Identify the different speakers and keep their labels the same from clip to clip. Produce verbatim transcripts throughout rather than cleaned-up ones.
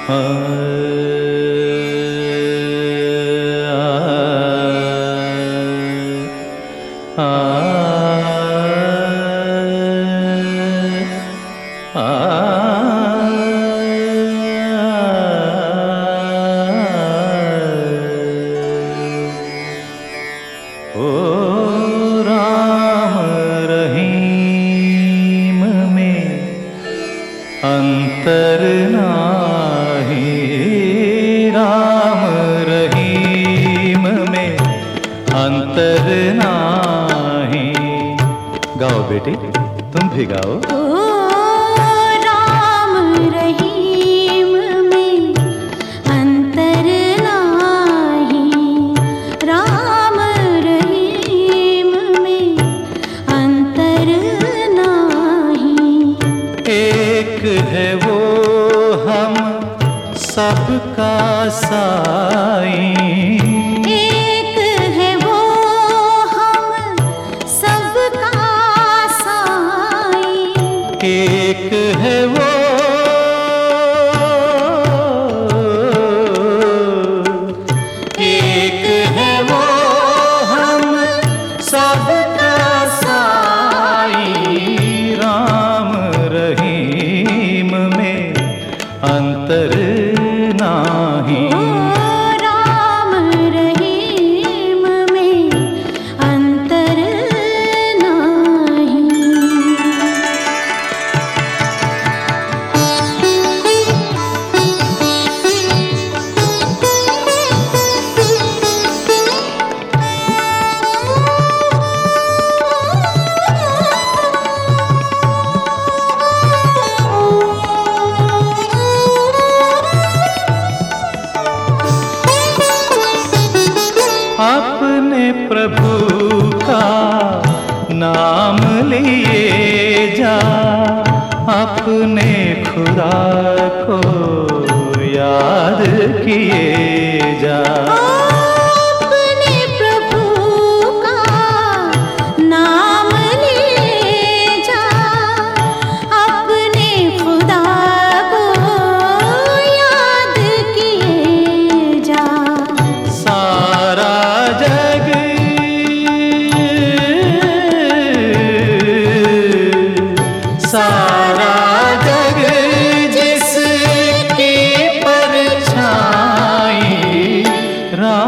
Speaker 1: ओ राम रहीम में अंतर नाही, राम रहीम में अंतर नाही। गाओ बेटी, तुम भी गाओ। है वो हम सबका साई,
Speaker 2: एक है वो हम सबका साई,
Speaker 1: एक है वो एक है वो हम सबका साई। राम रहीम में अंतर नाही,
Speaker 2: राम रहीम में अंतर नाही।
Speaker 1: अपने प्रभु का नाम लिए जा, अपने खुदा को याद किए जा।
Speaker 2: अपने प्रभु का नाम लिए जा, अपने खुदा को याद किए जा।
Speaker 1: सारा जग सारा जग जिसकी परछाई, राम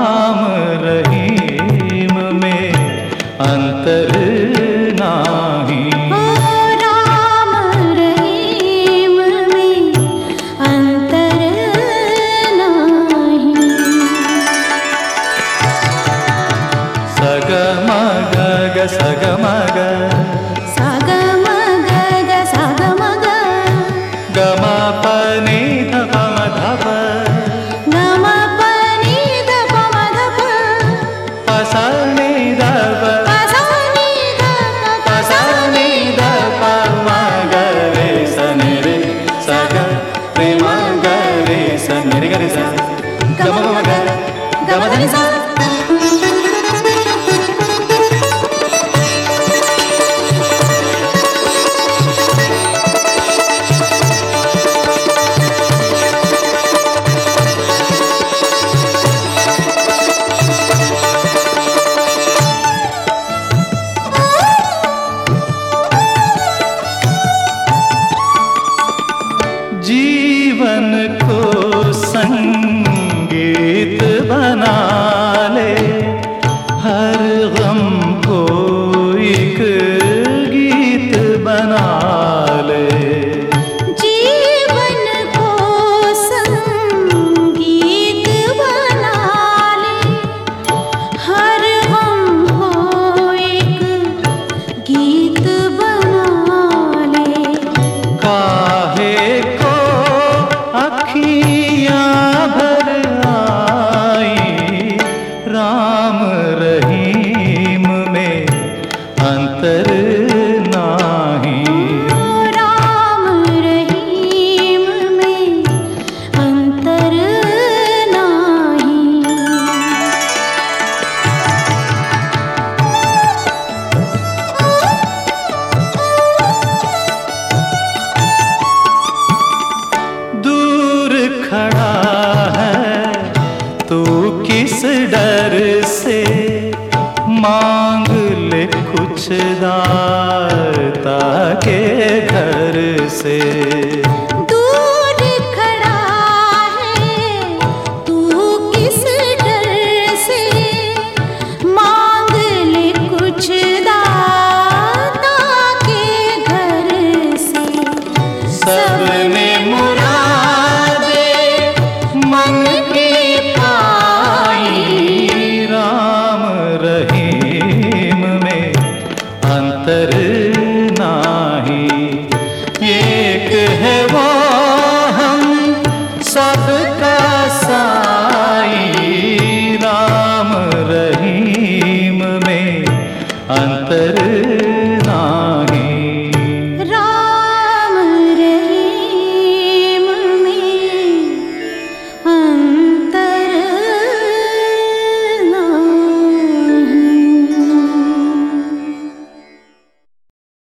Speaker 1: दाता के घर से।